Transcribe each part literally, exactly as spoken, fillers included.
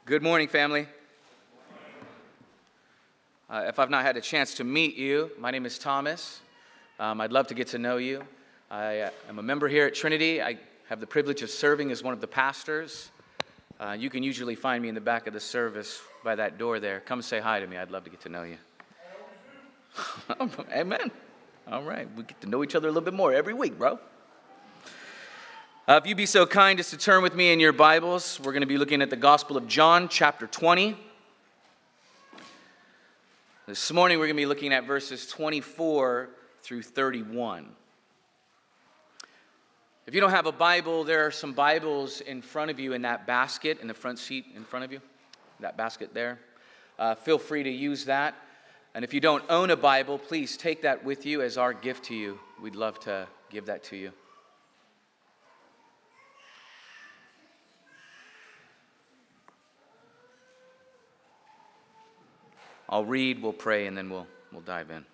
Good morning, family. Uh, if I've not had a chance to meet you, my name is Thomas. Um, I'd love to get to know you. I uh, am a member here at Trinity. I have the privilege of serving as one of the pastors. Uh, you can usually find me in the back of the service by that door there. Come say hi to me. I'd love to get to know you. Amen. All right. We get to know each other a little bit more every week, bro. Uh, if you'd be so kind as to turn with me in your Bibles, we're going to be looking at the Gospel of John, chapter twenty. This morning, we're going to be looking at verses twenty-four through thirty-one. If you don't have a Bible, there are some Bibles in front of you in that basket, in the front seat in front of you, that basket there. Uh, feel free to use that. And if you don't own a Bible, please take that with you as our gift to you. We'd love to give that to you. I'll read, we'll pray, and then we'll we'll dive in.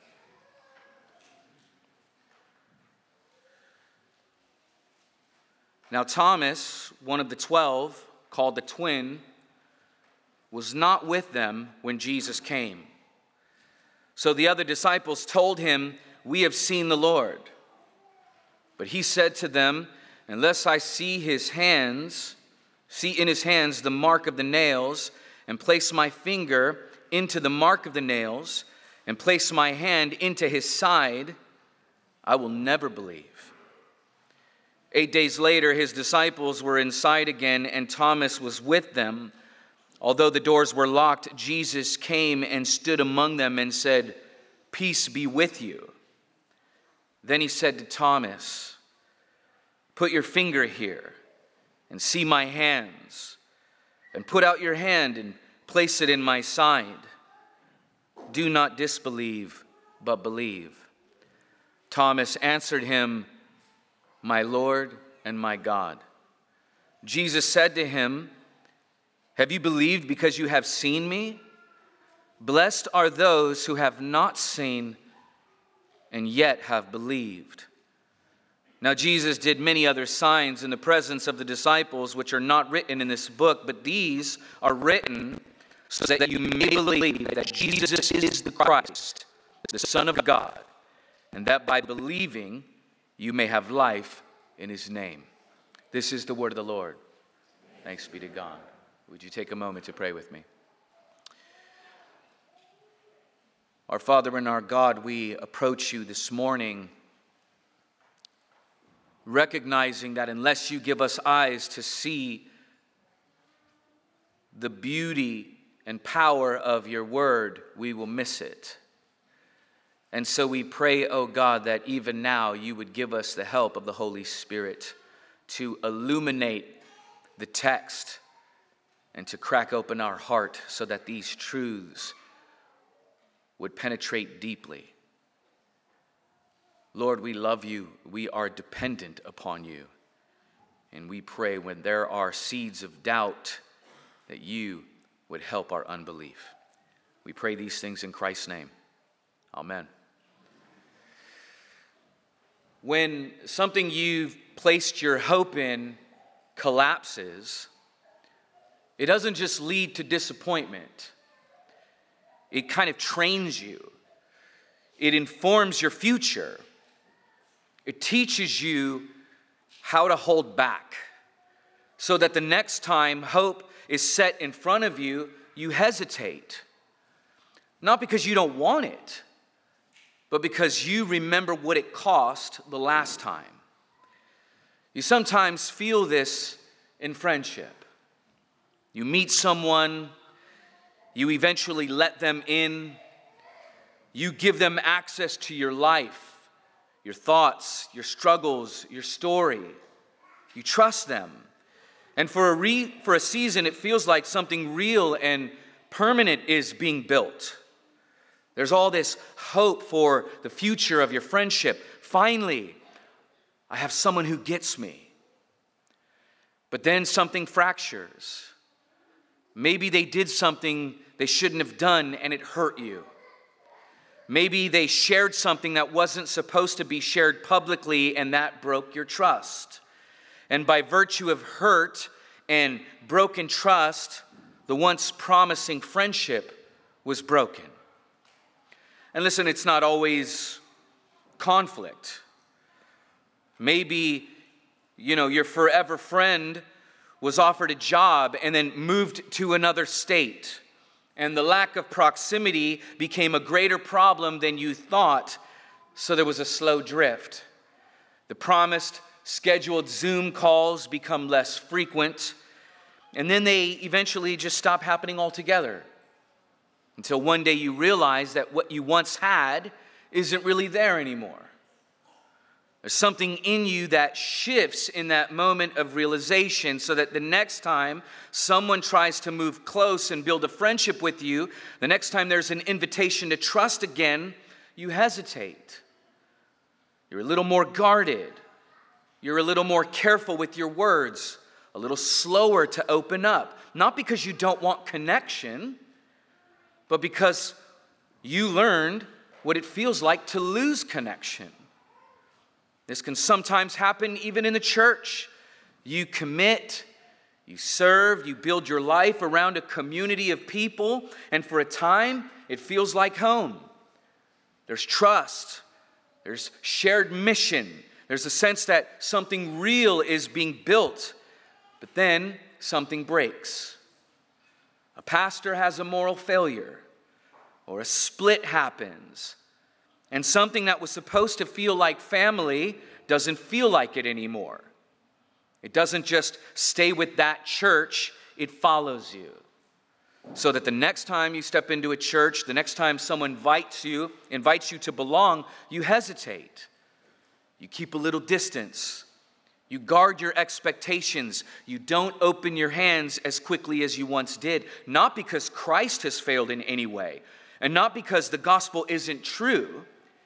Now Thomas, one of the twelve, called the twin, was not with them when Jesus came. So the other disciples told him, "We have seen the Lord." But he said to them, "Unless I see his hands, see in his hands the mark of the nails, and place my finger into the mark of the nails, and place my hand into his side, I will never believe." Eight days later, his disciples were inside again, and Thomas was with them. Although the doors were locked, Jesus came and stood among them and said, "Peace be with you." Then he said to Thomas, "Put your finger here and see my hands, and put out your hand and place it in my side. Do not disbelieve, but believe." Thomas answered him, "My Lord and my God." Jesus said to him, "Have you believed because you have seen me? Blessed are those who have not seen and yet have believed." Now Jesus did many other signs in the presence of the disciples, which are not written in this book, but these are written so that you may believe that Jesus is the Christ, the Son of God, and that by believing you may have life in his name. This is the word of the Lord. Thanks be to God. Would you take a moment to pray with me? Our Father and our God, we approach you this morning recognizing that unless you give us eyes to see the beauty and power of your word, we will miss it. And so we pray, oh God, that even now you would give us the help of the Holy Spirit to illuminate the text and to crack open our heart so that these truths would penetrate deeply. Lord, we love you. We are dependent upon you. And we pray when there are seeds of doubt that you would help our unbelief. We pray these things in Christ's name. Amen. When something you've placed your hope in collapses, it doesn't just lead to disappointment. It kind of trains you. It informs your future. It teaches you how to hold back so that the next time hope is set in front of you, you hesitate. Not because you don't want it, but because you remember what it cost the last time. You sometimes feel this in friendship. You meet someone, you eventually let them in, you give them access to your life, your thoughts, your struggles, your story. You trust them. And for a re, for a season, it feels like something real and permanent is being built. There's all this hope for the future of your friendship. Finally, I have someone who gets me. But then something fractures. Maybe they did something they shouldn't have done and it hurt you. Maybe they shared something that wasn't supposed to be shared publicly and that broke your trust. And by virtue of hurt and broken trust, the once promising friendship was broken. And listen, it's not always conflict. Maybe, you know, your forever friend was offered a job and then moved to another state, and the lack of proximity became a greater problem than you thought, so there was a slow drift. The promised scheduled Zoom calls become less frequent, and then they eventually just stop happening altogether, until one day you realize that what you once had isn't really there anymore. There's something in you that shifts in that moment of realization, so that the next time someone tries to move close and build a friendship with you, the next time there's an invitation to trust again, you hesitate. You're a little more guarded. You're a little more careful with your words, a little slower to open up. Not because you don't want connection, but because you learned what it feels like to lose connection. This can sometimes happen even in the church. You commit, you serve, you build your life around a community of people, and for a time, it feels like home. There's trust, there's shared mission, there's a sense that something real is being built, but then something breaks. A pastor has a moral failure, or a split happens, and something that was supposed to feel like family doesn't feel like it anymore. It doesn't just stay with that church, it follows you. So that the next time you step into a church, the next time someone invites you, invites you to belong, you hesitate. You keep a little distance. You guard your expectations. You don't open your hands as quickly as you once did. Not because Christ has failed in any way, and not because the gospel isn't true,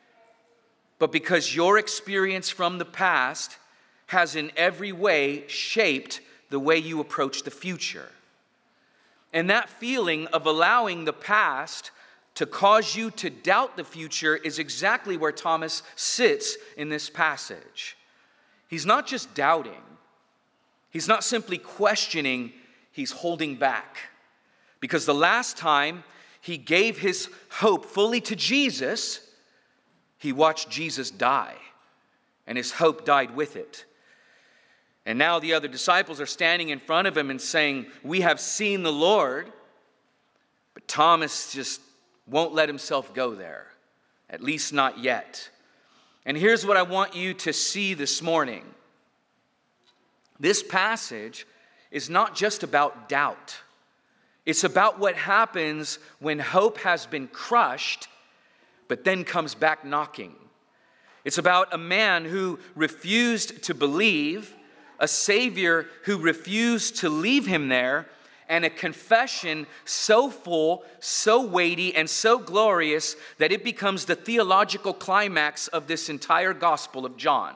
but because your experience from the past has in every way shaped the way you approach the future. And that feeling of allowing the past to cause you to doubt the future is exactly where Thomas sits in this passage. He's not just doubting. He's not simply questioning, he's holding back. Because the last time he gave his hope fully to Jesus, he watched Jesus die, and his hope died with it. And now the other disciples are standing in front of him and saying, "We have seen the Lord." But Thomas just won't let himself go there, at least not yet. And here's what I want you to see this morning. This passage is not just about doubt. It's about what happens when hope has been crushed, but then comes back knocking. It's about a man who refused to believe, a Savior who refused to leave him there, and a confession so full, so weighty, and so glorious that it becomes the theological climax of this entire Gospel of John.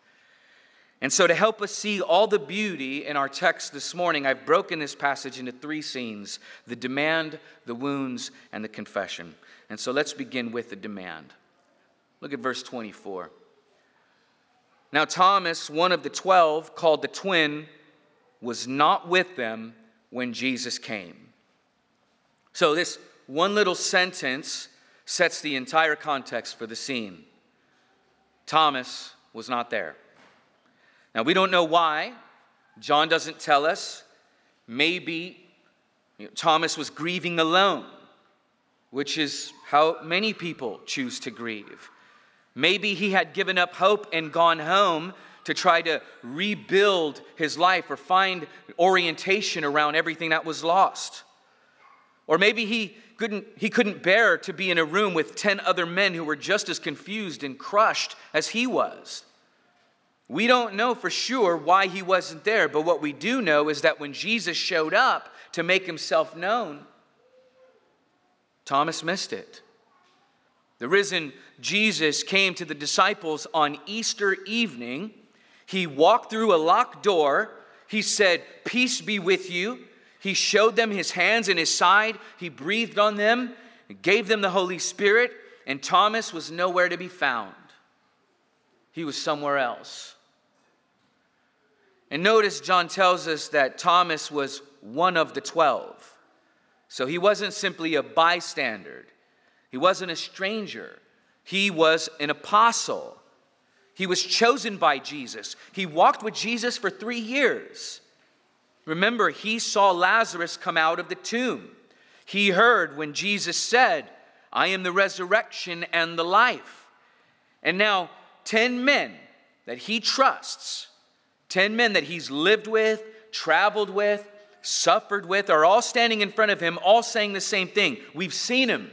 And so to help us see all the beauty in our text this morning, I've broken this passage into three scenes: the demand, the wounds, and the confession. And so let's begin with the demand. Look at verse twenty-four. Now Thomas, one of the twelve, called the twin, was not with them when Jesus came. So this one little sentence sets the entire context for the scene. Thomas was not there. Now we don't know why. John doesn't tell us. Maybe you know, Thomas was grieving alone, which is how many people choose to grieve. Maybe he had given up hope and gone home to try to rebuild his life or find orientation around everything that was lost. Or maybe he couldn't, he couldn't bear to be in a room with ten other men who were just as confused and crushed as he was. We don't know for sure why he wasn't there, but what we do know is that when Jesus showed up to make himself known, Thomas missed it. The risen Jesus came to the disciples on Easter evening. He walked through a locked door. He said, "Peace be with you." He showed them his hands and his side. He breathed on them, gave them the Holy Spirit, and Thomas was nowhere to be found. He was somewhere else. And notice John tells us that Thomas was one of the twelve. So he wasn't simply a bystander. He wasn't a stranger. He was an apostle. He was chosen by Jesus. He walked with Jesus for three years. Remember, he saw Lazarus come out of the tomb. He heard when Jesus said, I am the resurrection and the life. And now, ten men that he trusts, ten men that he's lived with, traveled with, suffered with, are all standing in front of him, all saying the same thing. We've seen him.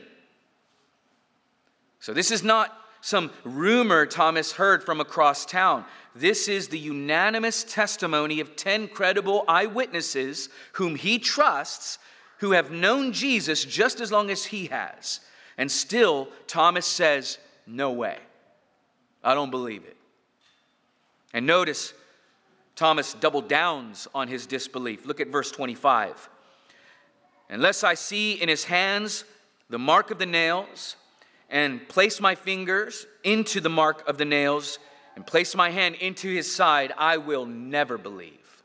So this is not some rumor Thomas heard from across town. This is the unanimous testimony of ten credible eyewitnesses whom he trusts, who have known Jesus just as long as he has. And still, Thomas says, no way. I don't believe it. And notice, Thomas double downs on his disbelief. Look at verse twenty-five. Unless I see in his hands the mark of the nails, and place my fingers into the mark of the nails, and place my hand into his side, I will never believe.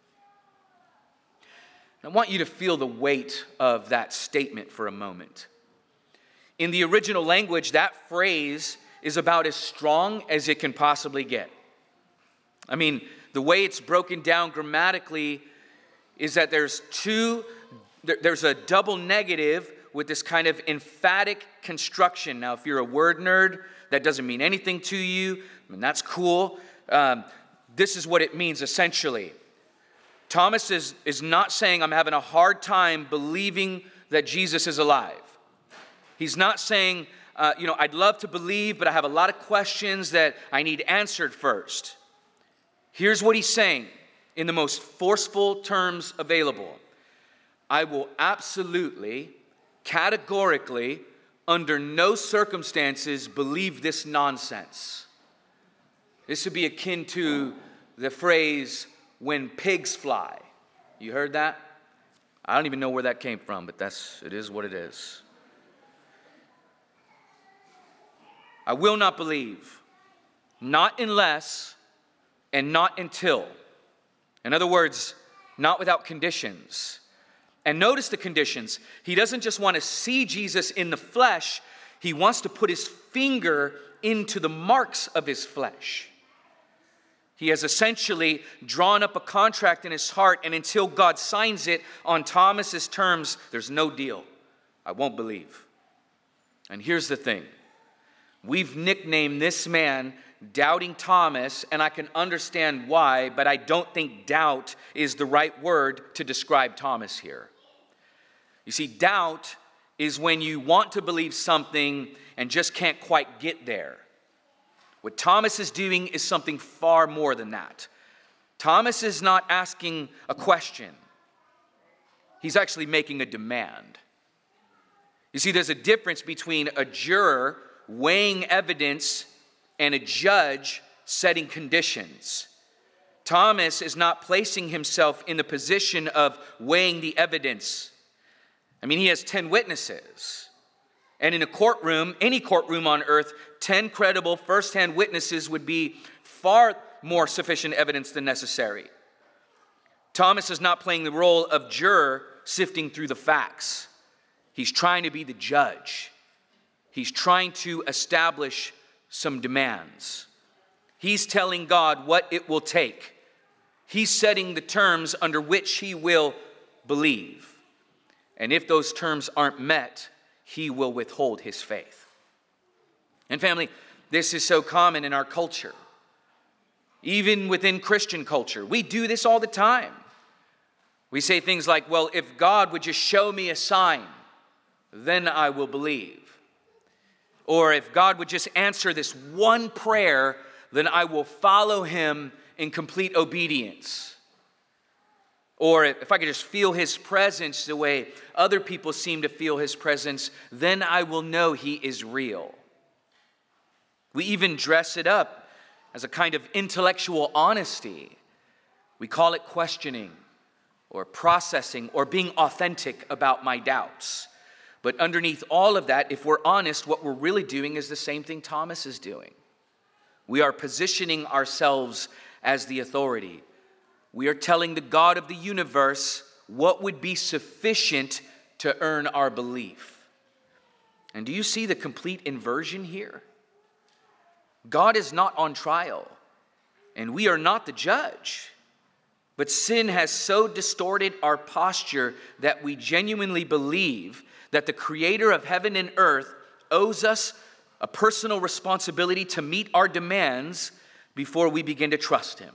I want you to feel the weight of that statement for a moment. In the original language, that phrase is about as strong as it can possibly get. I mean, the way it's broken down grammatically is that there's two, there's a double negative with this kind of emphatic construction. Now, if you're a word nerd, that doesn't mean anything to you, and that's cool. Um, this is what it means essentially. Thomas is, is not saying, I'm having a hard time believing that Jesus is alive. He's not saying, uh, you know, I'd love to believe, but I have a lot of questions that I need answered first. Here's what he's saying in the most forceful terms available. I will absolutely, categorically, under no circumstances, believe this nonsense. This would be akin to the phrase, when pigs fly. You heard that? I don't even know where that came from, but that's it is what it is. I will not believe, not unless and not until. In other words, not without conditions. And notice the conditions. He doesn't just want to see Jesus in the flesh. He wants to put his finger into the marks of his flesh. He has essentially drawn up a contract in his heart, and until God signs it on Thomas's terms, there's no deal. I won't believe. And here's the thing. We've nicknamed this man Doubting Thomas, and I can understand why, but I don't think doubt is the right word to describe Thomas here. You see, doubt is when you want to believe something and just can't quite get there. What Thomas is doing is something far more than that. Thomas is not asking a question. He's actually making a demand. You see, there's a difference between a juror weighing evidence and a judge setting conditions. Thomas is not placing himself in the position of weighing the evidence. I mean, he has ten witnesses. And in a courtroom, any courtroom on earth, ten credible first-hand witnesses would be far more sufficient evidence than necessary. Thomas is not playing the role of juror sifting through the facts. He's trying to be the judge. He's trying to establish some demands. He's telling God what it will take. He's setting the terms under which he will believe. And if those terms aren't met, he will withhold his faith. And family, this is so common in our culture. Even within Christian culture, we do this all the time. We say things like, well, if God would just show me a sign, then I will believe. Or if God would just answer this one prayer, then I will follow him in complete obedience. Or if I could just feel his presence the way other people seem to feel his presence, then I will know he is real. We even dress it up as a kind of intellectual honesty. We call it questioning or processing or being authentic about my doubts. But underneath all of that, if we're honest, what we're really doing is the same thing Thomas is doing. We are positioning ourselves as the authority. We are telling the God of the universe what would be sufficient to earn our belief. And do you see the complete inversion here? God is not on trial, and we are not the judge. But sin has so distorted our posture that we genuinely believe that the Creator of heaven and earth owes us a personal responsibility to meet our demands before we begin to trust Him.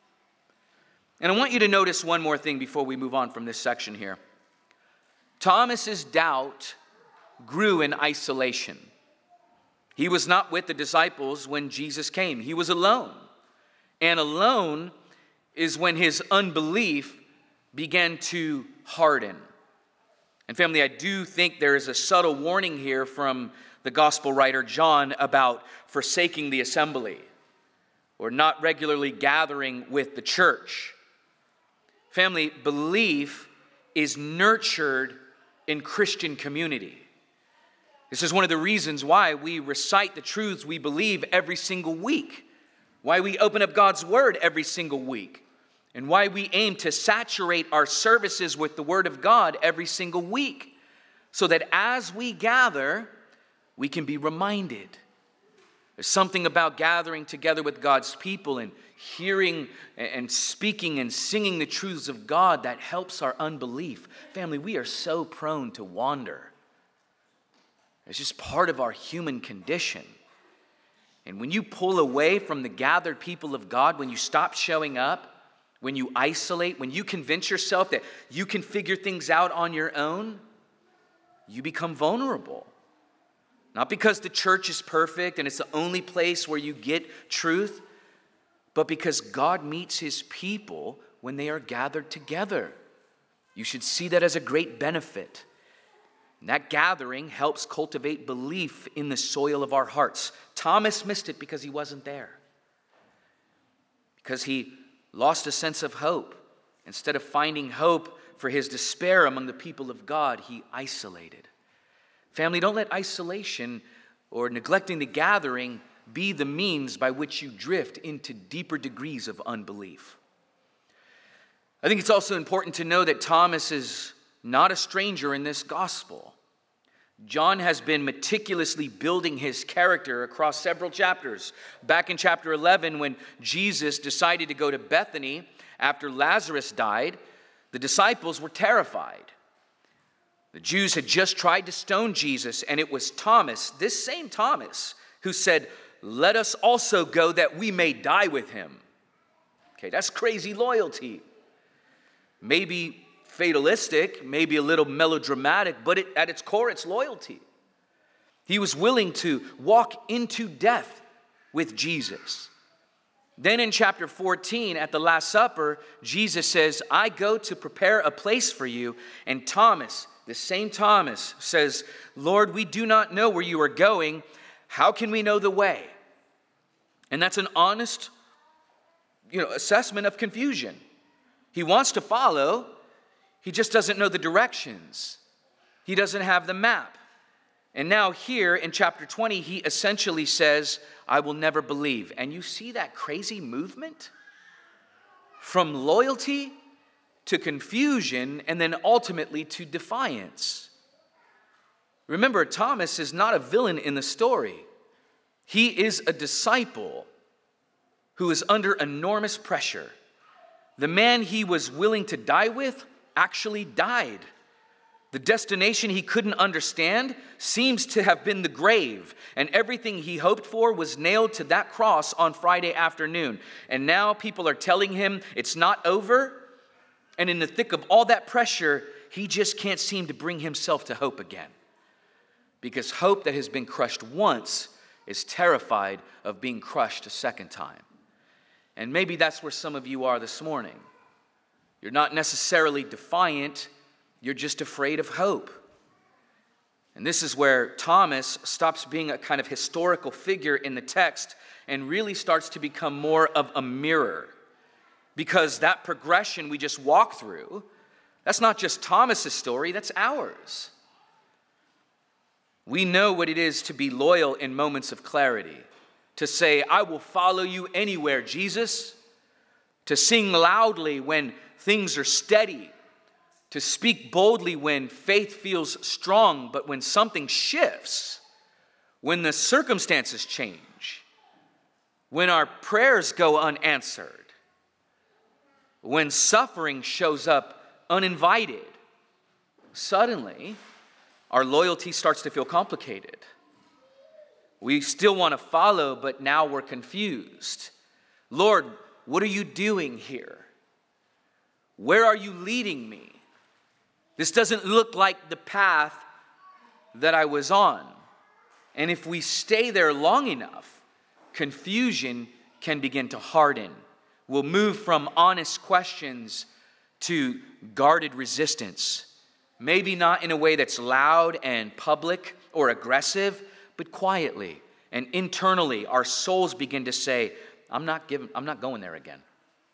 And I want you to notice one more thing before we move on from this section here. Thomas's doubt grew in isolation. He was not with the disciples when Jesus came. He was alone. And alone is when his unbelief began to harden. And family, I do think there is a subtle warning here from the gospel writer John about forsaking the assembly or not regularly gathering with the church. Family, belief is nurtured in Christian community. This is one of the reasons why we recite the truths we believe every single week, why we open up God's word every single week, and why we aim to saturate our services with the word of God every single week, so that as we gather, we can be reminded. There's something about gathering together with God's people and hearing and speaking and singing the truths of God that helps our unbelief. Family, we are so prone to wander. It's just part of our human condition. And when you pull away from the gathered people of God, when you stop showing up, when you isolate, when you convince yourself that you can figure things out on your own, you become vulnerable. Not because the church is perfect and it's the only place where you get truth, but because God meets His people when they are gathered together. You should see that as a great benefit. And that gathering helps cultivate belief in the soil of our hearts. Thomas missed it because he wasn't there. Because he lost a sense of hope. Instead of finding hope for his despair among the people of God, he isolated. Family, don't let isolation or neglecting the gathering be the means by which you drift into deeper degrees of unbelief. I think it's also important to know that Thomas is not a stranger in this gospel. John has been meticulously building his character across several chapters. Back in chapter eleven, when Jesus decided to go to Bethany after Lazarus died, the disciples were terrified. The Jews had just tried to stone Jesus, and it was Thomas, this same Thomas, who said, "Let us also go that we may die with him." Okay, that's crazy loyalty. Maybe fatalistic, maybe a little melodramatic, but it, at its core, it's loyalty. He was willing to walk into death with Jesus. Then in chapter fourteen, at the Last Supper, Jesus says, "I go to prepare a place for you." And Thomas, the same Thomas, says, "Lord, we do not know where you are going. How can we know the way?" And that's an honest, you know, assessment of confusion. He wants to follow. He just doesn't know the directions. He doesn't have the map. And now here in chapter twenty, he essentially says, "I will never believe." And you see that crazy movement from loyalty to confusion and then ultimately to defiance. Remember, Thomas is not a villain in the story. He is a disciple who is under enormous pressure. The man he was willing to die with actually died. The destination he couldn't understand seems to have been the grave, and everything he hoped for was nailed to that cross on Friday afternoon. And now people are telling him it's not over, and in the thick of all that pressure, he just can't seem to bring himself to hope again. Because hope that has been crushed once is terrified of being crushed a second time. And maybe that's where some of you are this morning. You're not necessarily defiant, you're just afraid of hope. And this is where Thomas stops being a kind of historical figure in the text and really starts to become more of a mirror. Because that progression we just walked through, that's not just Thomas's story, that's ours. We know what it is to be loyal in moments of clarity. To say, "I will follow you anywhere, Jesus." To sing loudly when things are steady. to speak boldly when faith feels strong, but when something shifts, when the circumstances change, when our prayers go unanswered, when suffering shows up uninvited, suddenly our loyalty starts to feel complicated. We still want to follow, but now we're confused. Lord, what are you doing here? Where are you leading me? This doesn't look like the path that I was on. And if we stay there long enough, confusion can begin to harden. We'll move from honest questions to guarded resistance. Maybe not in a way that's loud and public or aggressive, but quietly and internally, our souls begin to say, I'm not giving, I'm not going there again.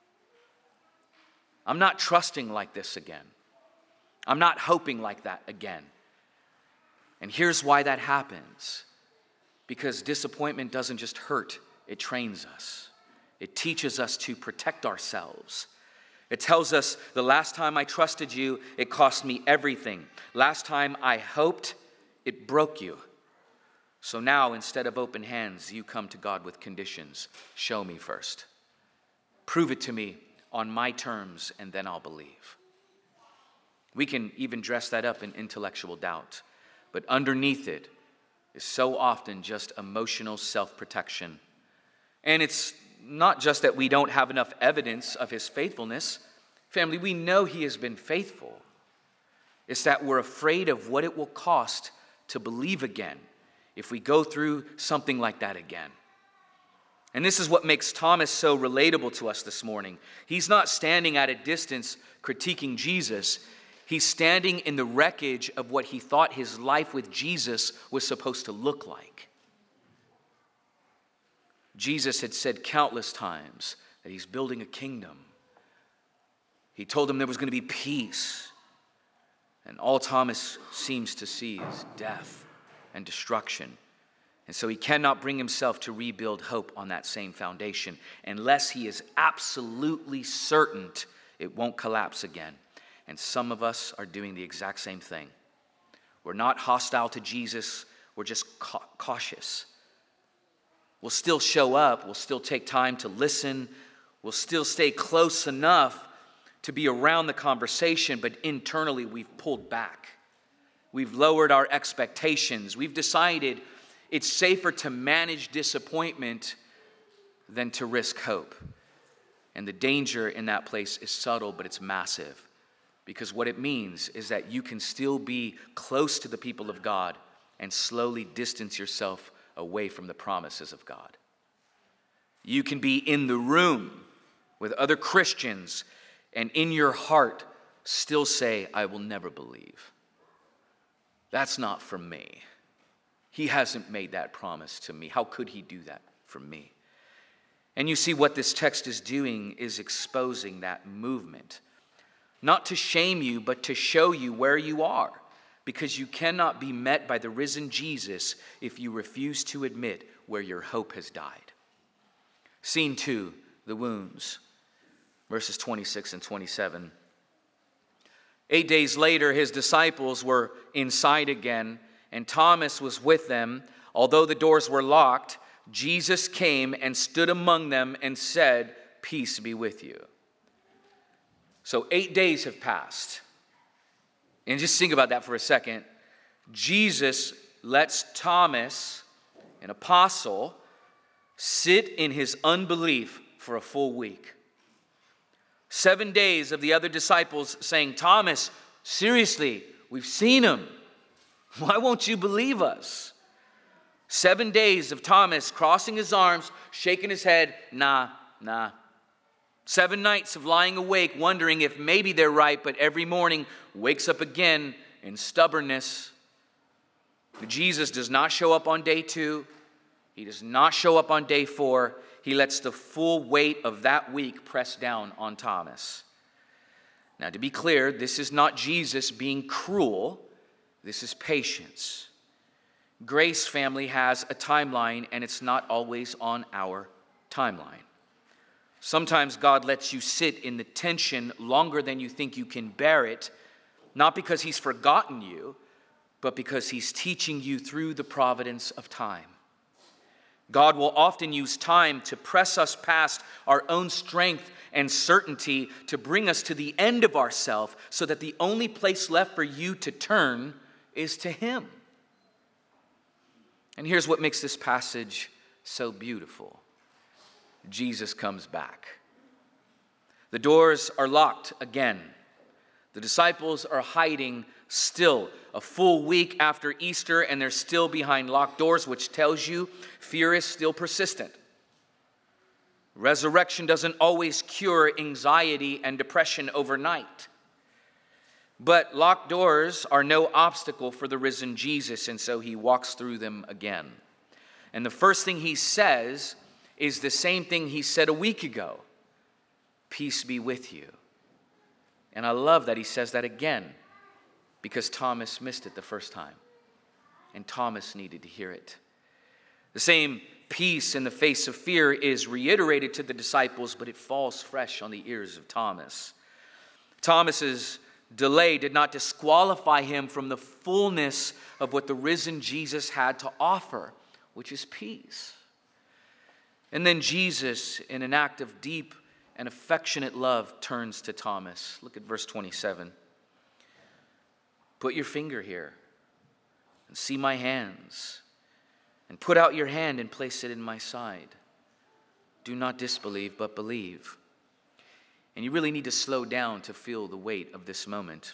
I'm not trusting like this again. I'm not hoping like that again. And here's why that happens. Because disappointment doesn't just hurt, it trains us. It teaches us to protect ourselves. It tells us, the last time I trusted you, it cost me everything. Last time I hoped, it broke you. So now, instead of open hands, you come to God with conditions. Show me first. Prove it to me on my terms, and then I'll believe. We can even dress that up in intellectual doubt. But underneath it is so often just emotional self-protection. And it's not just that we don't have enough evidence of his faithfulness. Family, we know he has been faithful. It's that we're afraid of what it will cost to believe again if we go through something like that again. And this is what makes Thomas so relatable to us this morning. He's not standing at a distance critiquing Jesus. He's standing in the wreckage of what he thought his life with Jesus was supposed to look like. Jesus had said countless times that he's building a kingdom. He told him there was going to be peace. And all Thomas seems to see is death and destruction. And so he cannot bring himself to rebuild hope on that same foundation unless he is absolutely certain it won't collapse again. And some of us are doing the exact same thing. We're not hostile to Jesus, we're just ca- cautious. We'll still show up, we'll still take time to listen, we'll still stay close enough to be around the conversation, but internally we've pulled back. We've lowered our expectations. We've decided it's safer to manage disappointment than to risk hope. And the danger in that place is subtle, but it's massive. Because what it means is that you can still be close to the people of God and slowly distance yourself away from the promises of God. You can be in the room with other Christians and in your heart still say, I will never believe. That's not for me. He hasn't made that promise to me. How could he do that for me? And you see what this text is doing is exposing that movement. Not to shame you, but to show you where you are. Because you cannot be met by the risen Jesus if you refuse to admit where your hope has died. Scene two, the wounds. Verses twenty-six and twenty-seven. Eight days later, his disciples were inside again, and Thomas was with them. Although the doors were locked, Jesus came and stood among them and said, "Peace be with you." So eight days have passed. And just think about that for a second. Jesus lets Thomas, an apostle, sit in his unbelief for a full week. Seven days of the other disciples saying, Thomas, seriously, we've seen him. Why won't you believe us? Seven days of Thomas crossing his arms, shaking his head, nah, nah. Seven nights of lying awake, wondering if maybe they're right, but every morning wakes up again in stubbornness. Jesus does not show up on day two. He does not show up on day four. He lets the full weight of that week press down on Thomas. Now, to be clear, this is not Jesus being cruel. This is patience. Grace, family, has a timeline, and it's not always on our timeline. Sometimes God lets you sit in the tension longer than you think you can bear it not because he's forgotten you, but because he's teaching you through the providence of time. God will often use time to press us past our own strength and certainty to bring us to the end of ourselves so that the only place left for you to turn is to him. And here's what makes this passage so beautiful. Jesus comes back. The doors are locked again. The disciples are hiding still. A full week after Easter, and they're still behind locked doors, which tells you fear is still persistent. Resurrection doesn't always cure anxiety and depression overnight. But locked doors are no obstacle for the risen Jesus, and so he walks through them again. And the first thing he says is the same thing he said a week ago. Peace be with you. And I love that he says that again, because Thomas missed it the first time. And Thomas needed to hear it. The same peace in the face of fear is reiterated to the disciples, but it falls fresh on the ears of Thomas. Thomas's delay did not disqualify him from the fullness of what the risen Jesus had to offer, which is peace. And then Jesus, in an act of deep and affectionate love, turns to Thomas. Look at verse twenty-seven. Put your finger here and see my hands, and put out your hand and place it in my side. Do not disbelieve, but believe. And you really need to slow down to feel the weight of this moment.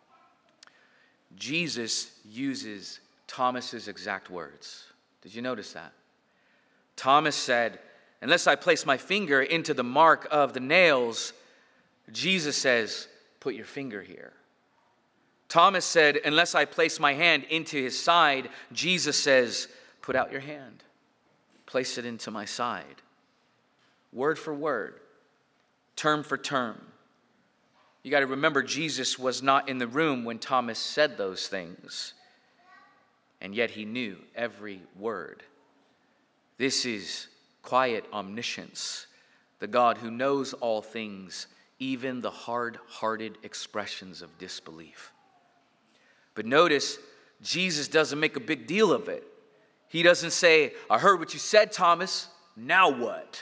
Jesus uses Thomas's exact words. Did you notice that? Thomas said, unless I place my finger into the mark of the nails, Jesus says, put your finger here. Thomas said, unless I place my hand into his side, Jesus says, put out your hand, place it into my side. Word for word, term for term. You got to remember, Jesus was not in the room when Thomas said those things, and yet he knew every word. This is quiet omniscience, the God who knows all things, even the hard-hearted expressions of disbelief. But notice, Jesus doesn't make a big deal of it. He doesn't say, I heard what you said, Thomas, now what?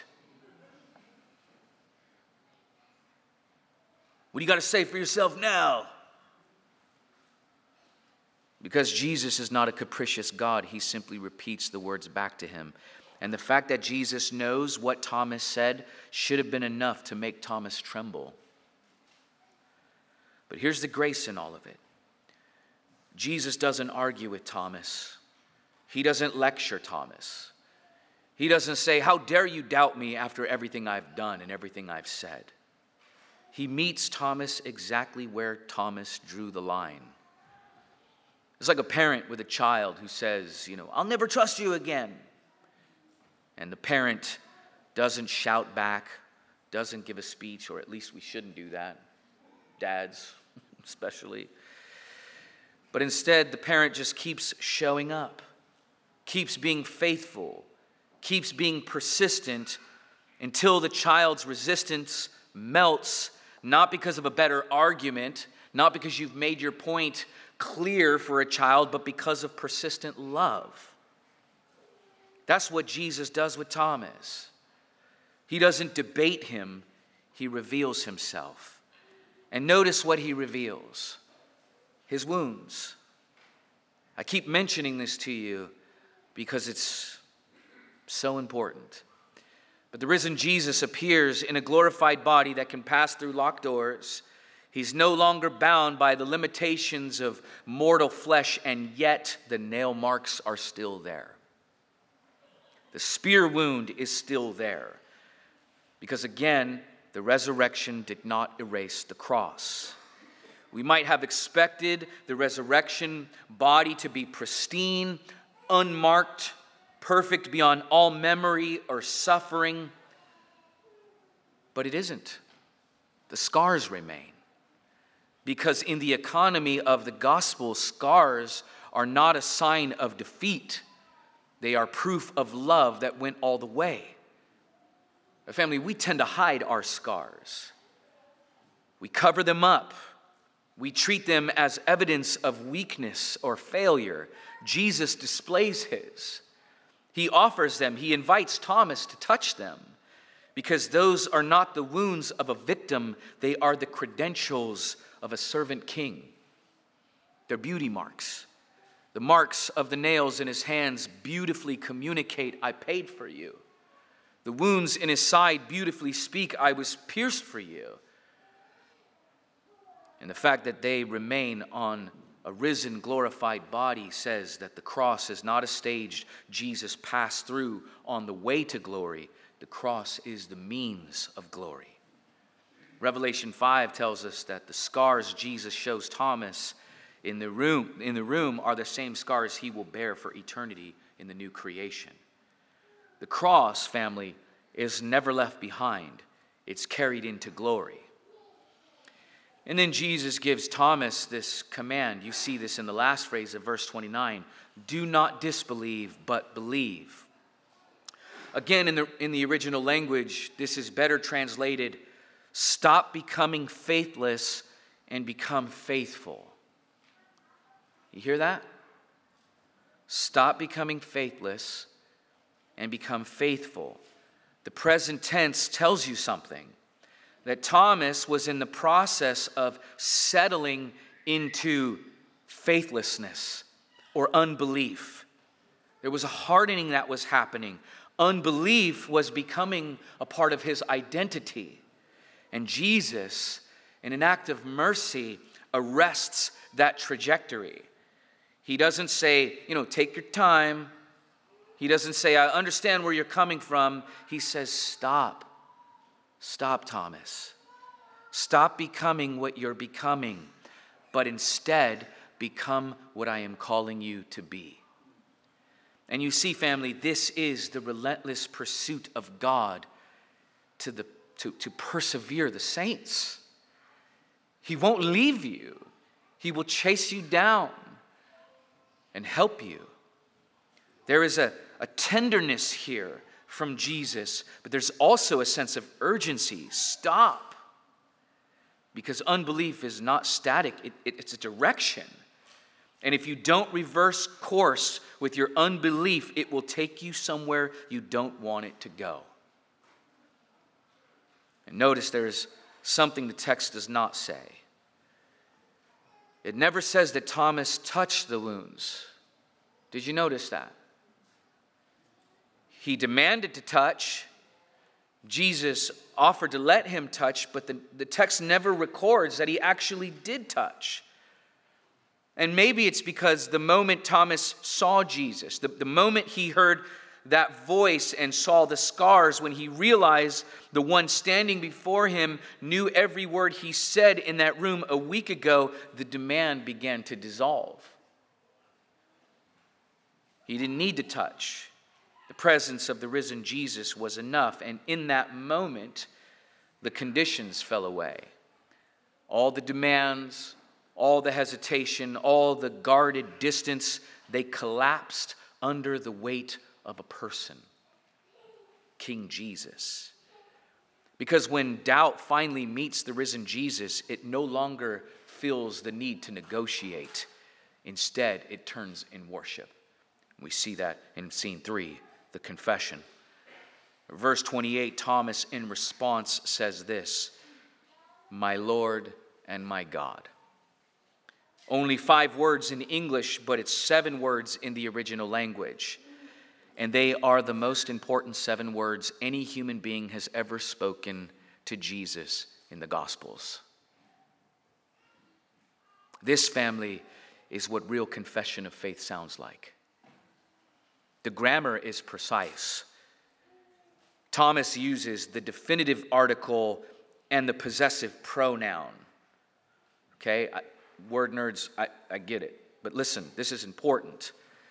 What do you got to say for yourself now? Because Jesus is not a capricious God, he simply repeats the words back to him. And the fact that Jesus knows what Thomas said should have been enough to make Thomas tremble. But here's the grace in all of it. Jesus doesn't argue with Thomas. He doesn't lecture Thomas. He doesn't say, how dare you doubt me after everything I've done and everything I've said. He meets Thomas exactly where Thomas drew the line. It's like a parent with a child who says, you know, I'll never trust you again. And the parent doesn't shout back, doesn't give a speech, or at least we shouldn't do that. Dads, especially. But instead, the parent just keeps showing up, keeps being faithful, keeps being persistent until the child's resistance melts, not because of a better argument, not because you've made your point clear for a child, but because of persistent love. That's what Jesus does with Thomas. He doesn't debate him, he reveals himself. And notice what he reveals. His wounds. I keep mentioning this to you because it's so important. But the risen Jesus appears in a glorified body that can pass through locked doors. He's no longer bound by the limitations of mortal flesh, and yet the nail marks are still there. The spear wound is still there. Because again, the resurrection did not erase the cross. We might have expected the resurrection body to be pristine, unmarked, perfect beyond all memory or suffering, but it isn't. The scars remain. Because in the economy of the gospel, scars are not a sign of defeat. They are proof of love that went all the way. Family, we tend to hide our scars. We cover them up. We treat them as evidence of weakness or failure. Jesus displays his. He offers them, he invites Thomas to touch them, because those are not the wounds of a victim, they are the credentials of a servant king. They're beauty marks. The marks of the nails in his hands beautifully communicate, I paid for you. The wounds in his side beautifully speak, I was pierced for you. And the fact that they remain on a risen, glorified body says that the cross is not a stage Jesus passed through on the way to glory. The cross is the means of glory. Revelation five tells us that the scars Jesus shows Thomas in the room, in the room are the same scars he will bear for eternity in the new creation. The cross, family, is never left behind. It's carried into glory. And then Jesus gives Thomas this command. You see this in the last phrase of verse twenty-nine. Do not disbelieve, but believe. Again, in the, in the original language, this is better translated, stop becoming faithless and become faithful. You hear that? Stop becoming faithless and become faithful. The present tense tells you something. That Thomas was in the process of settling into faithlessness or unbelief. There was a hardening that was happening. Unbelief was becoming a part of his identity. And Jesus, in an act of mercy, arrests that trajectory. He doesn't say, you know, take your time. He doesn't say, I understand where you're coming from. He says, stop. Stop, Thomas. Stop becoming what you're becoming, but instead become what I am calling you to be. And you see, family, this is the relentless pursuit of God to, the, to, to persevere the saints. He won't leave you. He will chase you down and help you. There is a, a tenderness here from Jesus, but there's also a sense of urgency. Stop. Because unbelief is not static, it, it, it's a direction. And if you don't reverse course with your unbelief, it will take you somewhere you don't want it to go. And notice there's something the text does not say. It never says that Thomas touched the wounds. Did you notice that? He demanded to touch. Jesus offered to let him touch, but the, the text never records that he actually did touch. And maybe it's because the moment Thomas saw Jesus, the, the moment he heard that voice and saw the scars, when he realized the one standing before him knew every word he said in that room a week ago, the demand began to dissolve. He didn't need to touch. The presence of the risen Jesus was enough, and in that moment, the conditions fell away. All the demands, all the hesitation, all the guarded distance, they collapsed under the weight of a person, King Jesus. Because when doubt finally meets the risen Jesus, it no longer feels the need to negotiate. Instead, it turns in worship. We see that in scene three. The confession. Verse twenty-eight, Thomas in response says this, my Lord and my God. Only five words in English, but it's seven words in the original language. And they are the most important seven words any human being has ever spoken to Jesus in the Gospels. This, family, is what real confession of faith sounds like. The grammar is precise. Thomas uses the definitive article and the possessive pronoun. Okay, I, word nerds, I, I get it. But listen, this is important.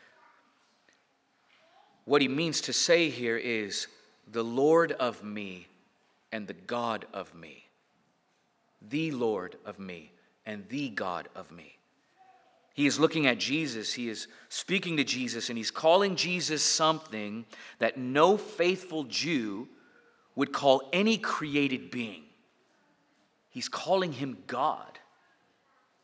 What he means to say here is the Lord of me and the God of me. The Lord of me and the God of me. He is looking at Jesus, he is speaking to Jesus, and he's calling Jesus something that no faithful Jew would call any created being. He's calling him God.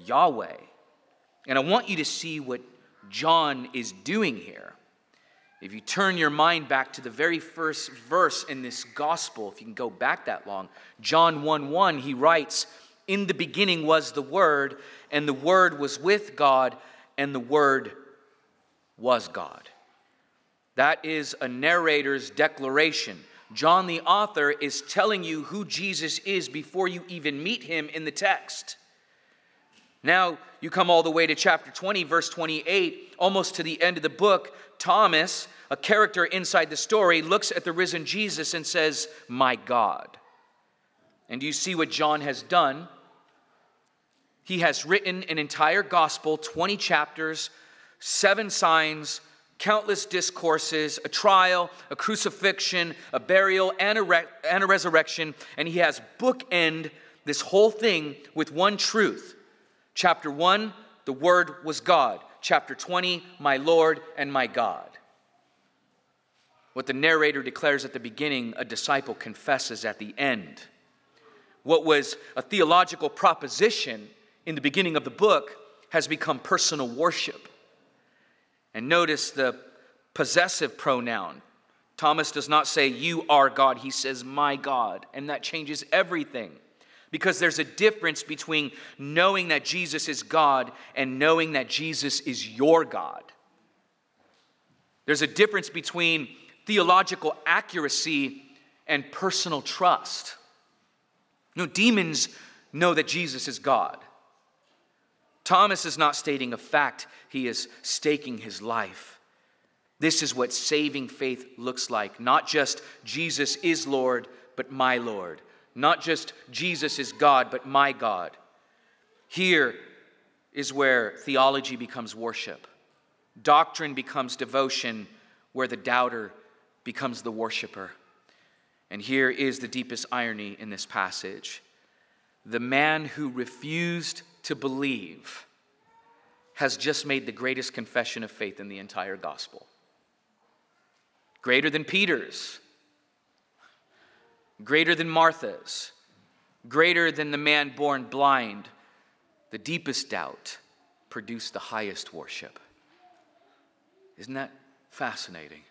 Yahweh. And I want you to see what John is doing here. If you turn your mind back to the very first verse in this gospel, if you can go back that long, John one one, he writes, "In the beginning was the Word, and the Word was with God, and the Word was God." That is a narrator's declaration. John the author is telling you who Jesus is before you even meet him in the text. Now you come all the way to chapter twenty, verse twenty-eight, almost to the end of the book. Thomas, a character inside the story, looks at the risen Jesus and says, "My God." And do you see what John has done? He has written an entire gospel, twenty chapters, seven signs, countless discourses, a trial, a crucifixion, a burial, and a, re- and a resurrection. And he has bookend this whole thing with one truth. Chapter one, the Word was God. Chapter twenty, my Lord and my God. What the narrator declares at the beginning, a disciple confesses at the end. What was a theological proposition in the beginning of the book has become personal worship. And notice the possessive pronoun. Thomas does not say, "You are God." He says, "My God." And that changes everything. Because there's a difference between knowing that Jesus is God and knowing that Jesus is your God. There's a difference between theological accuracy and personal trust. You know, demons know that Jesus is God. Thomas is not stating a fact, he is staking his life. This is what saving faith looks like. Not just Jesus is Lord, but my Lord. Not just Jesus is God, but my God. Here is where theology becomes worship. Doctrine becomes devotion, where the doubter becomes the worshiper. And here is the deepest irony in this passage. The man who refused to believe has just made the greatest confession of faith in the entire gospel. Greater than Peter's. Greater than Martha's. Greater than the man born blind. The deepest doubt produced the highest worship. Isn't that fascinating?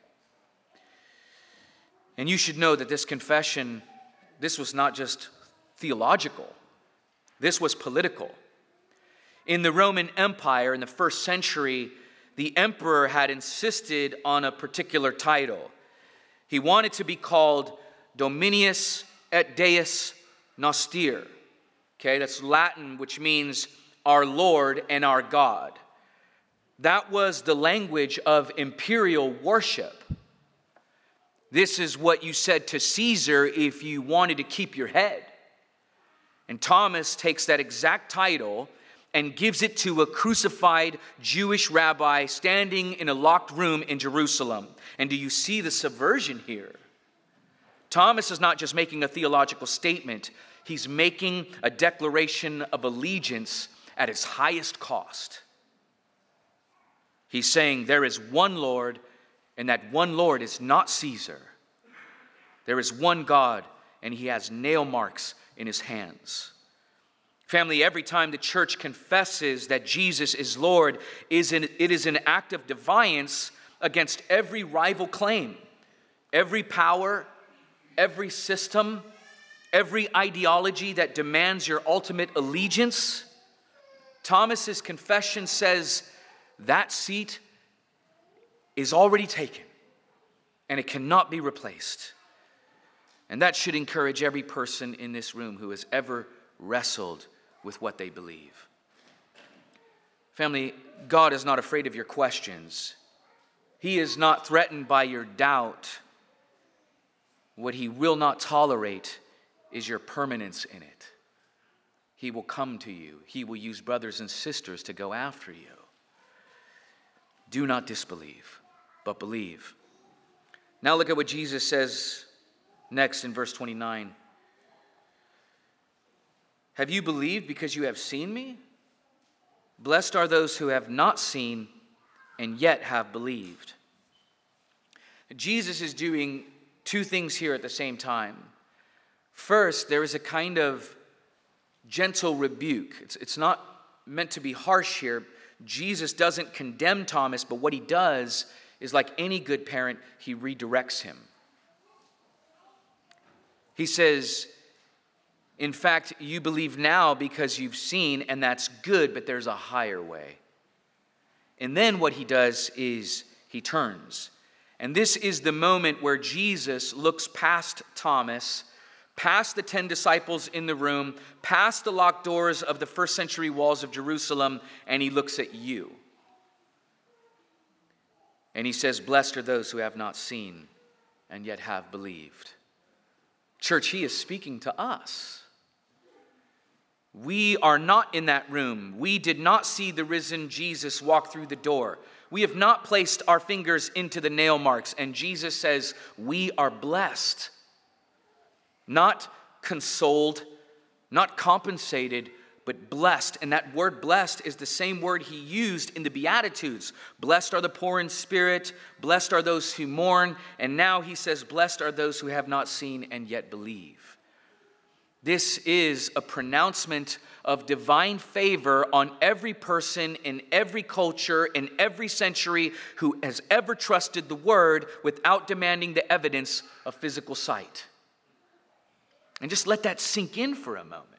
And you should know that this confession, this was not just theological. This was political. In the Roman Empire in the first century, the emperor had insisted on a particular title. He wanted to be called Dominius et Deus Noster. Okay, that's Latin, which means our Lord and our God. That was the language of imperial worship. This is what you said to Caesar if you wanted to keep your head. And Thomas takes that exact title and gives it to a crucified Jewish rabbi standing in a locked room in Jerusalem. And do you see the subversion here? Thomas is not just making a theological statement. He's making a declaration of allegiance at its highest cost. He's saying there is one Lord, and that one Lord is not Caesar. There is one God, and he has nail marks in his hands. Family, every time the church confesses that Jesus is Lord, it is an act of defiance against every rival claim, every power, every system, every ideology that demands your ultimate allegiance. Thomas's confession says that seat is already taken and it cannot be replaced. And that should encourage every person in this room who has ever wrestled with what they believe. Family, God is not afraid of your questions. He is not threatened by your doubt. What he will not tolerate is your permanence in it. He will come to you. He will use brothers and sisters to go after you. Do not disbelieve, but believe. Now look at what Jesus says next in verse twenty-nine. Have you believed because you have seen me? Blessed are those who have not seen and yet have believed. Jesus is doing two things here at the same time. First, there is a kind of gentle rebuke. It's, it's not meant to be harsh here. Jesus doesn't condemn Thomas, but what he does is, like any good parent, he redirects him. He says, in fact, you believe now because you've seen, and that's good, but there's a higher way. And then what he does is he turns. And this is the moment where Jesus looks past Thomas, past the ten disciples in the room, past the locked doors of the first century walls of Jerusalem, and he looks at you. And he says, blessed are those who have not seen and yet have believed. Church, he is speaking to us. We are not in that room. We did not see the risen Jesus walk through the door. We have not placed our fingers into the nail marks. And Jesus says, we are blessed. Not consoled, not compensated, but blessed. And that word blessed is the same word he used in the Beatitudes. Blessed are the poor in spirit. Blessed are those who mourn. And now he says, blessed are those who have not seen and yet believe. This is a pronouncement of divine favor on every person in every culture in every century who has ever trusted the word without demanding the evidence of physical sight. And just let that sink in for a moment.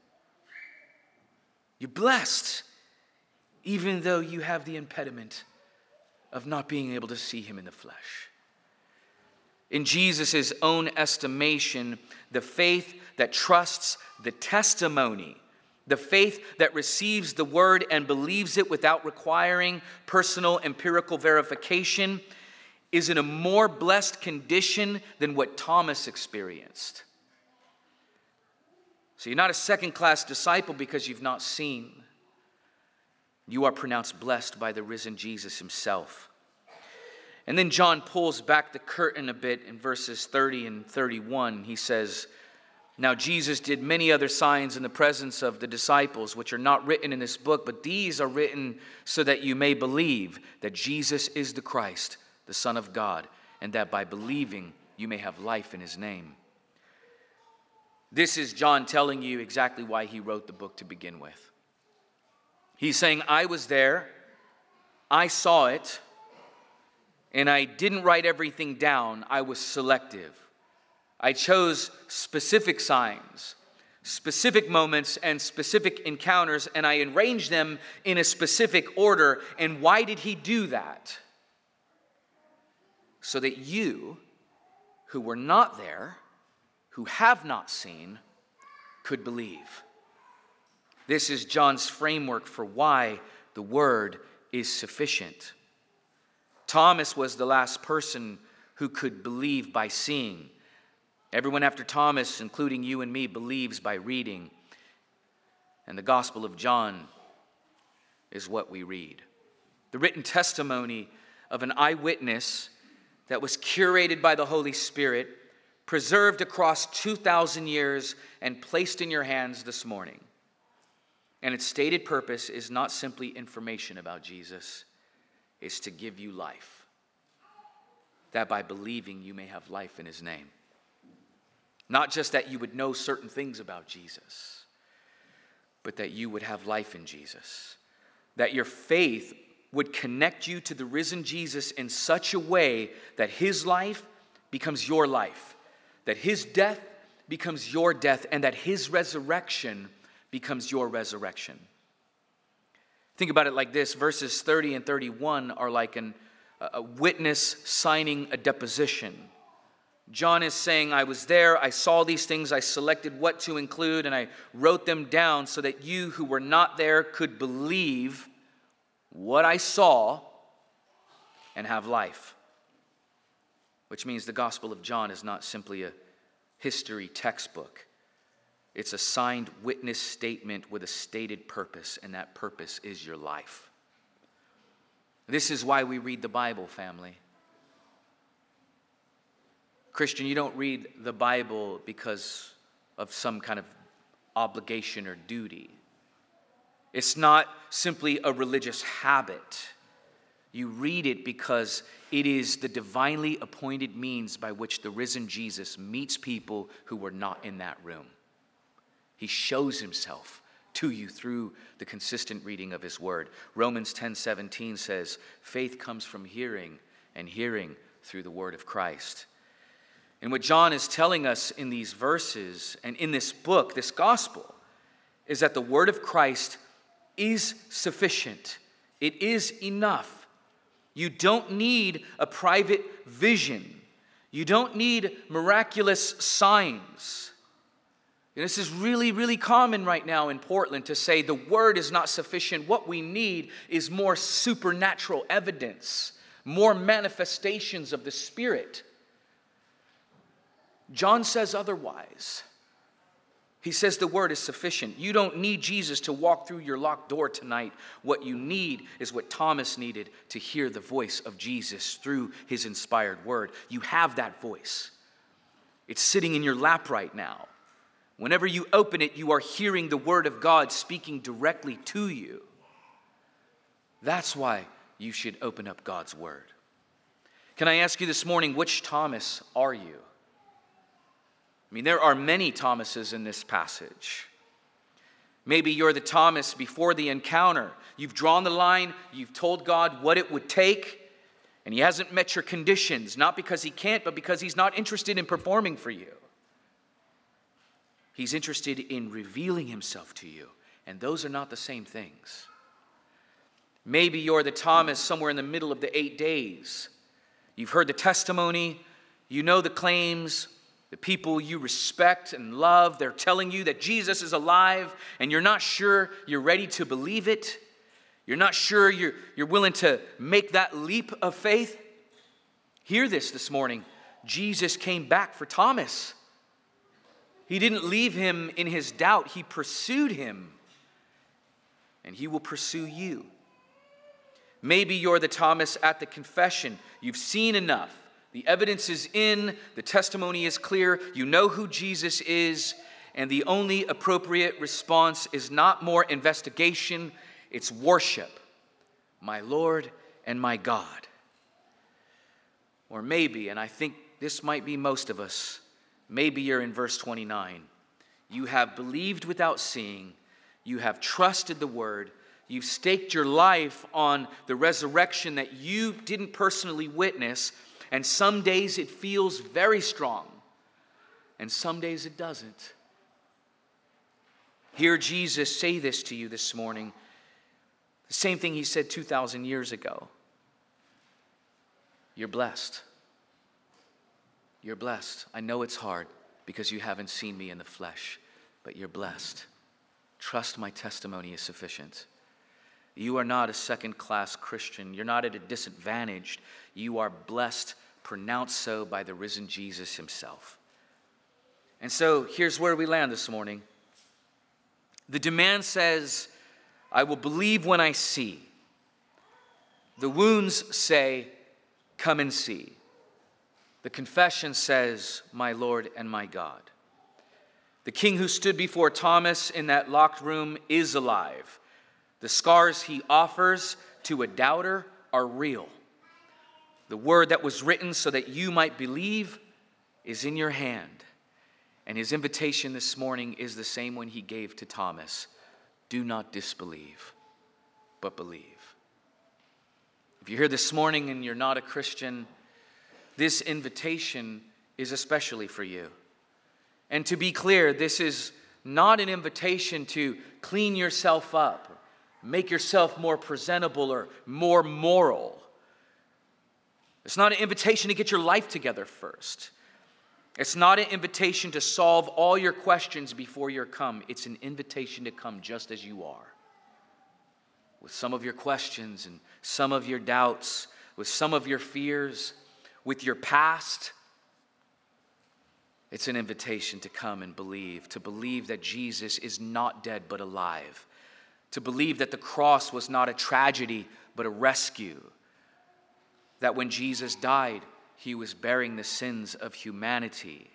You're blessed, even though you have the impediment of not being able to see him in the flesh. In Jesus' own estimation, the faith that trusts the testimony, the faith that receives the word and believes it without requiring personal empirical verification, is in a more blessed condition than what Thomas experienced. So you're not a second-class disciple because you've not seen. You are pronounced blessed by the risen Jesus himself. And then John pulls back the curtain a bit in verses thirty and thirty-one. He says, now Jesus did many other signs in the presence of the disciples, which are not written in this book, but these are written so that you may believe that Jesus is the Christ, the Son of God, and that by believing you may have life in his name. This is John telling you exactly why he wrote the book to begin with. He's saying, I was there, I saw it, and I didn't write everything down. I was selective. I chose specific signs, specific moments, and specific encounters, and I arranged them in a specific order. And why did he do that? So that you, who were not there, who have not seen, could believe. This is John's framework for why the word is sufficient. Thomas was the last person who could believe by seeing. Everyone after Thomas, including you and me, believes by reading. And the Gospel of John is what we read. The written testimony of an eyewitness that was curated by the Holy Spirit, preserved across two thousand years, and placed in your hands this morning. And its stated purpose is not simply information about Jesus, it's to give you life. That by believing you may have life in his name. Not just that you would know certain things about Jesus, but that you would have life in Jesus. That your faith would connect you to the risen Jesus in such a way that his life becomes your life, that his death becomes your death, and that his resurrection becomes your resurrection. Think about it like this. Verses thirty and thirty-one are like an, a witness signing a deposition. John is saying, I was there, I saw these things, I selected what to include, and I wrote them down so that you who were not there could believe what I saw and have life. Which means the Gospel of John is not simply a history textbook. It's a signed witness statement with a stated purpose, and that purpose is your life. This is why we read the Bible, family. Christian, you don't read the Bible because of some kind of obligation or duty. It's not simply a religious habit. You read it because it is the divinely appointed means by which the risen Jesus meets people who were not in that room. He shows himself to you through the consistent reading of his word. Romans ten seventeen says, faith comes from hearing, and hearing through the word of Christ. And what John is telling us in these verses and in this book, this gospel, is that the word of Christ is sufficient. It is enough. You don't need a private vision. You don't need miraculous signs. And this is really, really common right now in Portland to say the word is not sufficient. What we need is more supernatural evidence, more manifestations of the Spirit. John says otherwise. He says the word is sufficient. You don't need Jesus to walk through your locked door tonight. What you need is what Thomas needed, to hear the voice of Jesus through his inspired word. You have that voice. It's sitting in your lap right now. Whenever you open it, you are hearing the word of God speaking directly to you. That's why you should open up God's word. Can I ask you this morning, which Thomas are you? I mean, there are many Thomases in this passage. Maybe you're the Thomas before the encounter. You've drawn the line, you've told God what it would take, and he hasn't met your conditions, not because he can't, but because he's not interested in performing for you. He's interested in revealing himself to you, and those are not the same things. Maybe you're the Thomas somewhere in the middle of the eight days. You've heard the testimony, you know the claims, the people you respect and love, they're telling you that Jesus is alive, and you're not sure you're ready to believe it. You're not sure you're, you're willing to make that leap of faith. Hear this this morning. Jesus came back for Thomas. He didn't leave him in his doubt. He pursued him, and he will pursue you. Maybe you're the Thomas at the confession. You've seen enough. The evidence is in, the testimony is clear, you know who Jesus is, and the only appropriate response is not more investigation, it's worship. My Lord and my God. Or maybe, and I think this might be most of us, maybe you're in verse twenty-nine. You have believed without seeing, you have trusted the word, you've staked your life on the resurrection that you didn't personally witness, and some days it feels very strong, and some days it doesn't. Hear Jesus say this to you this morning. The same thing he said two thousand years ago. You're blessed. You're blessed. I know it's hard because you haven't seen me in the flesh, but you're blessed. Trust my testimony is sufficient. You are not a second-class Christian. You're not at a disadvantage. You are blessed, pronounced so by the risen Jesus himself. And so here's where we land this morning. The demand says, I will believe when I see. The wounds say, come and see. The confession says, my Lord and my God. The king who stood before Thomas in that locked room is alive. The scars he offers to a doubter are real. The word that was written so that you might believe is in your hand. And his invitation this morning is the same one he gave to Thomas. Do not disbelieve, but believe. If you're here this morning and you're not a Christian, this invitation is especially for you. And to be clear, this is not an invitation to clean yourself up, make yourself more presentable or more moral. It's not an invitation to get your life together first. It's not an invitation to solve all your questions before you come. It's an invitation to come just as you are. With some of your questions and some of your doubts, with some of your fears, with your past. It's an invitation to come and believe, to believe that Jesus is not dead but alive, to believe that the cross was not a tragedy but a rescue, that when Jesus died, he was bearing the sins of humanity,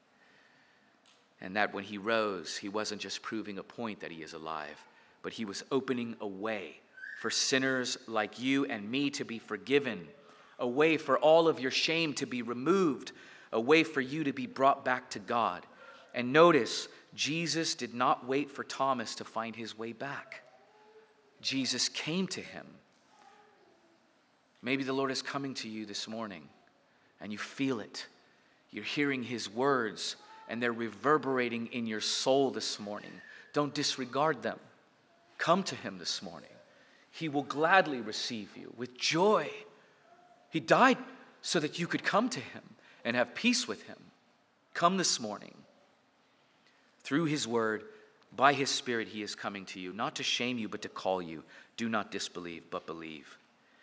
and that when he rose, he wasn't just proving a point that he is alive, but he was opening a way for sinners like you and me to be forgiven, a way for all of your shame to be removed, a way for you to be brought back to God. And notice, Jesus did not wait for Thomas to find his way back. Jesus came to him. Maybe the Lord is coming to you this morning and you feel it. You're hearing his words and they're reverberating in your soul this morning. Don't disregard them. Come to him this morning. He will gladly receive you with joy. He died so that you could come to him and have peace with him. Come this morning. Through his word, by his Spirit, he is coming to you, not to shame you, but to call you. Do not disbelieve, but believe.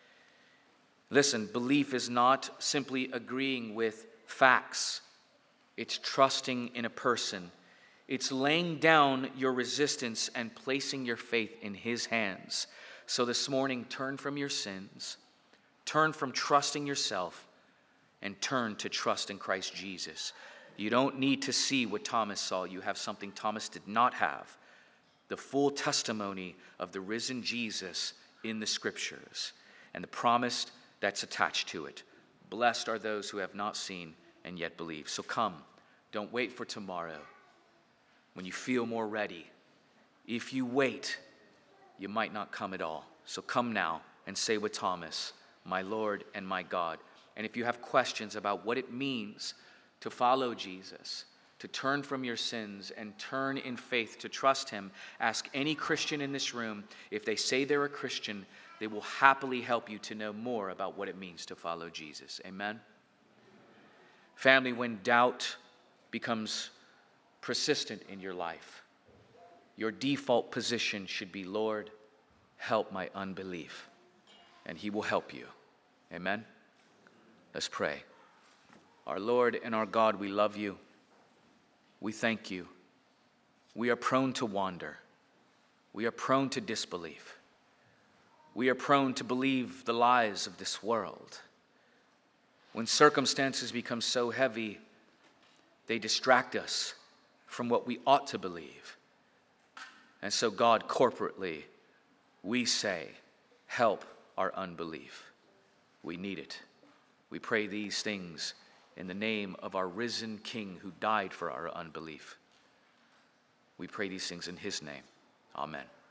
Listen, belief is not simply agreeing with facts. It's trusting in a person. It's laying down your resistance and placing your faith in his hands. So this morning, turn from your sins, turn from trusting yourself, and turn to trust in Christ Jesus. You don't need to see what Thomas saw. You have something Thomas did not have: the full testimony of the risen Jesus in the Scriptures and the promise that's attached to it. Blessed are those who have not seen and yet believe. So come, don't wait for tomorrow when you feel more ready. If you wait, you might not come at all. So come now and say with Thomas, my Lord and my God. And if you have questions about what it means to follow Jesus, to turn from your sins and turn in faith to trust him, ask any Christian in this room. If they say they're a Christian, they will happily help you to know more about what it means to follow Jesus. Amen? Family, when doubt becomes persistent in your life, your default position should be, Lord, help my unbelief. And he will help you. Amen? Let's pray. Our Lord and our God, we love you. We thank you. We are prone to wander. We are prone to disbelief. We are prone to believe the lies of this world. When circumstances become so heavy, they distract us from what we ought to believe. And so, God, corporately, we say, help our unbelief. We need it. We pray these things in the name of our risen King who died for our unbelief. We pray these things in his name. Amen.